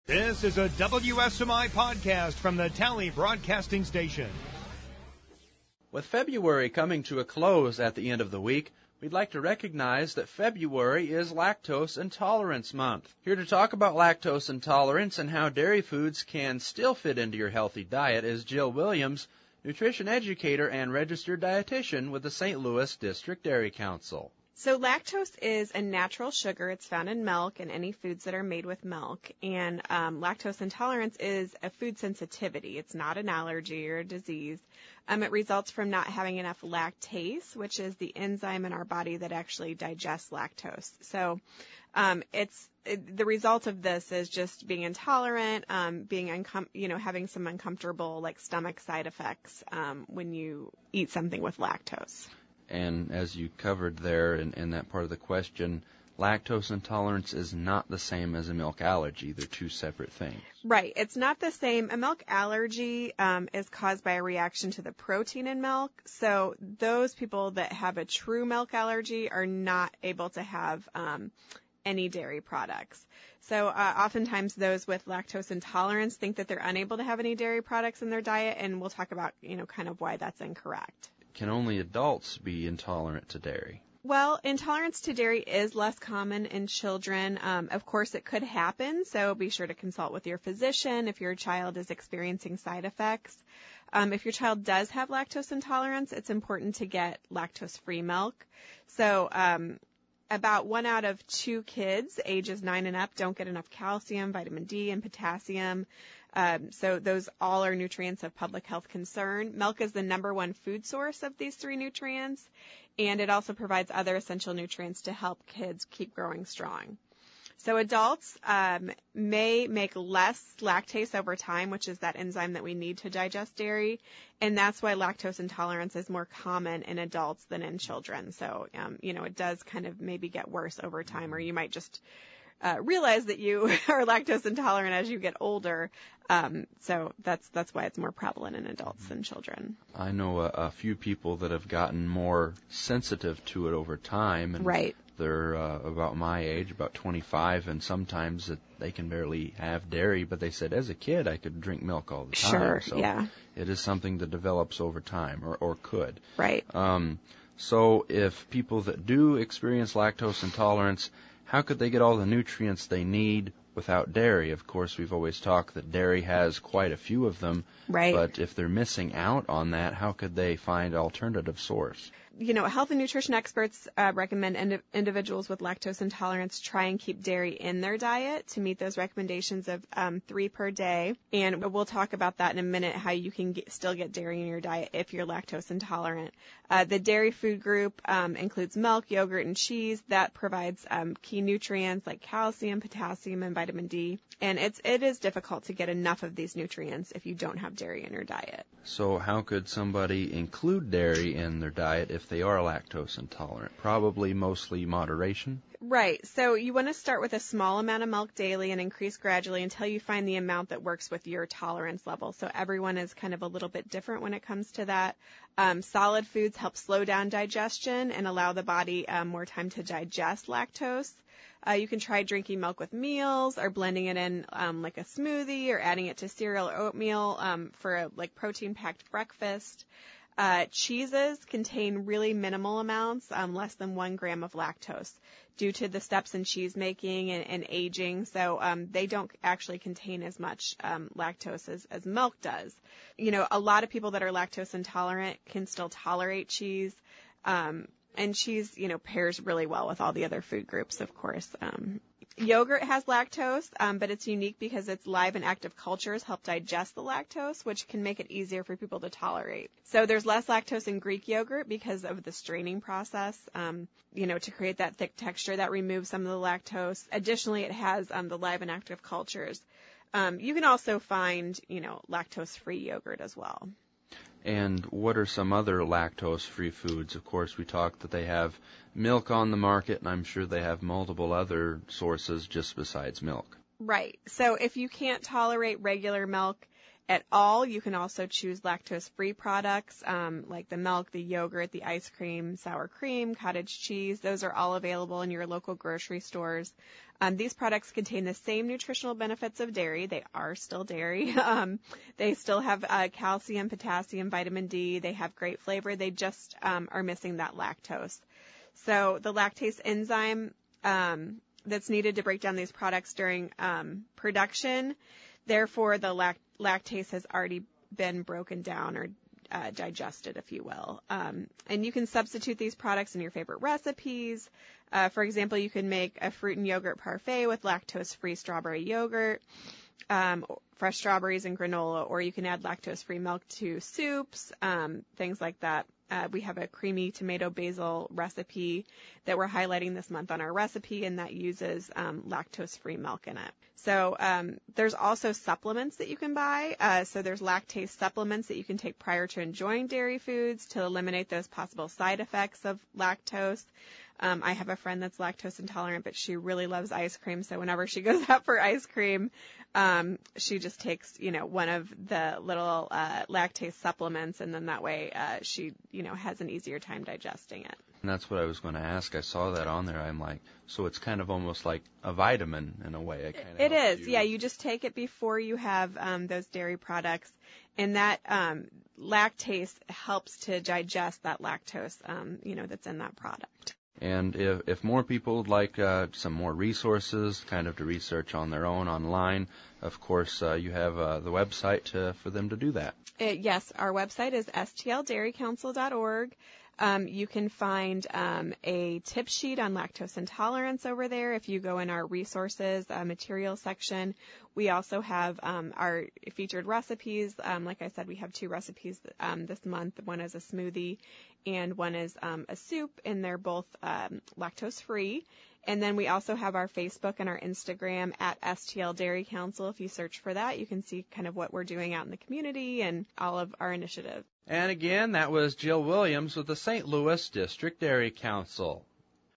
This is a WSMI podcast from the Tally Broadcasting Station. With February coming to a close at the end of the week, we'd like to recognize that February is Lactose Intolerance Month. Here to talk about lactose intolerance and how dairy foods can still fit into your healthy diet is Jill Williams, nutrition educator and registered dietitian with the St. Louis District Dairy Council. So lactose is a natural sugar. It's found in milk and any foods that are made with milk. And lactose intolerance is a food sensitivity. It's not an allergy or a disease. It results from not having enough lactase, which is the enzyme in our body that actually digests lactose. So the result of this is just being intolerant, having some uncomfortable like stomach side effects when you eat something with lactose. And as you covered there in that part of the question, lactose intolerance is not the same as a milk allergy. They're two separate things. Right. It's not the same. A milk allergy is caused by a reaction to the protein in milk. So those people that have a true milk allergy are not able to have any dairy products. So oftentimes those with lactose intolerance think that they're unable to have any dairy products in their diet, and we'll talk about, kind of why that's incorrect. Can only adults be intolerant to dairy? Well, intolerance to dairy is less common in children. Of course, it could happen, so be sure to consult with your physician if your child is experiencing side effects. If your child does have lactose intolerance, it's important to get lactose-free milk. So about 1 out of 2 kids ages 9 and up don't get enough calcium, vitamin D, and potassium. So those all are nutrients of public health concern. Milk is the number one food source of these 3 nutrients, and it also provides other essential nutrients to help kids keep growing strong. So adults may make less lactase over time, which is that enzyme that we need to digest dairy, and that's why lactose intolerance is more common in adults than in children. So, it does kind of maybe get worse over time, or you might just realize that you are lactose intolerant as you get older. So that's why it's more prevalent in adults than children. I know a few people that have gotten more sensitive to it over time. And right. They're about my age, about 25, and sometimes they can barely have dairy, but they said, as a kid, I could drink milk all the time. Sure, so yeah. It is something that develops over time, or could. Right. So if people that do experience lactose intolerance, how could they get all the nutrients they need without dairy? Of course, we've always talked that dairy has quite a few of them. Right. But if they're missing out on that, how could they find an alternative source? Health and nutrition experts recommend individuals with lactose intolerance try and keep dairy in their diet to meet those recommendations of 3 per day. And we'll talk about that in a minute, how you can still get dairy in your diet if you're lactose intolerant. The dairy food group includes milk, yogurt, and cheese. That provides key nutrients like calcium, potassium, and vitamin D. And it is difficult to get enough of these nutrients if you don't have dairy in your diet. So how could somebody include dairy in their diet if they are lactose intolerant? Probably mostly moderation. Right. So you want to start with a small amount of milk daily and increase gradually until you find the amount that works with your tolerance level. So everyone is kind of a little bit different when it comes to that. Solid foods help slow down digestion and allow the body more time to digest lactose. You can try drinking milk with meals or blending it in like a smoothie or adding it to cereal or oatmeal for a protein-packed breakfast. Cheeses contain really minimal amounts, less than 1 gram of lactose, due to the steps in cheese making and aging. So they don't actually contain as much lactose as milk does. A lot of people that are lactose intolerant can still tolerate cheese. And cheese, pairs really well with all the other food groups, of course. Yogurt has lactose, but it's unique because its live and active cultures help digest the lactose, which can make it easier for people to tolerate. So there's less lactose in Greek yogurt because of the straining process, to create that thick texture that removes some of the lactose. Additionally, it has the live and active cultures. You can also find, lactose-free yogurt as well. And what are some other lactose-free foods? Of course, we talked that they have milk on the market, and I'm sure they have multiple other sources just besides milk. Right. So if you can't tolerate regular milk, at all. You can also choose lactose-free products like the milk, the yogurt, the ice cream, sour cream, cottage cheese. Those are all available in your local grocery stores. These products contain the same nutritional benefits of dairy. They are still dairy. They still have calcium, potassium, vitamin D. They have great flavor. They just are missing that lactose. So the lactase enzyme that's needed to break down these products during production, therefore the lactase has already been broken down or digested, if you will. And you can substitute these products in your favorite recipes. For example, you can make a fruit and yogurt parfait with lactose-free strawberry yogurt, fresh strawberries and granola, or you can add lactose-free milk to soups, things like that. We have a creamy tomato basil recipe that we're highlighting this month on our recipe, and that uses lactose-free milk in it. So there's also supplements that you can buy. So there's lactase supplements that you can take prior to enjoying dairy foods to eliminate those possible side effects of lactose. I have a friend that's lactose intolerant, but she really loves ice cream. So whenever she goes out for ice cream, she just takes, one of the little lactase supplements, and then that way she, has an easier time digesting it. And that's what I was going to ask. I saw that on there. I'm like, so it's kind of almost like a vitamin in a way. It is. Yeah, you just take it before you have those dairy products, and that lactase helps to digest that lactose, that's in that product. And if more people would like some more resources, kind of to research on their own online, of course, you have the website for them to do that. Yes, our website is stldairycouncil.org. You can find a tip sheet on lactose intolerance over there if you go in our resources material section. We also have our featured recipes. Like I said, we have 2 recipes this month. One is a smoothie and one is a soup, and they're both lactose-free. And then we also have our Facebook and our Instagram at STL Dairy Council. If you search for that, you can see kind of what we're doing out in the community and all of our initiatives. And again, that was Jill Williams with the St. Louis District Dairy Council.